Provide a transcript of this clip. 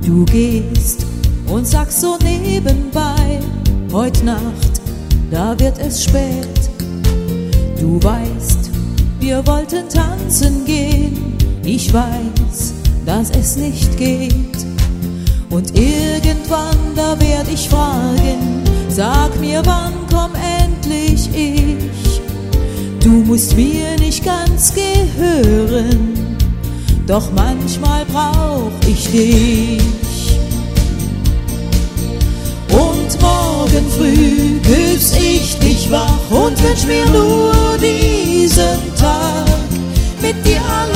Du gehst und sagst so nebenbei, heut Nacht, da wird es spät. Du weißt, wir wollten tanzen gehen, ich weiß, dass es nicht geht. Und irgendwann, da werd ich fragen, sag mir, wann komm endlich ich? Du musst mir nicht ganz gehören, doch manchmal brauch ich dich. Und morgen früh küss ich dich wach und wünsch mir nur diesen Tag mit dir allein.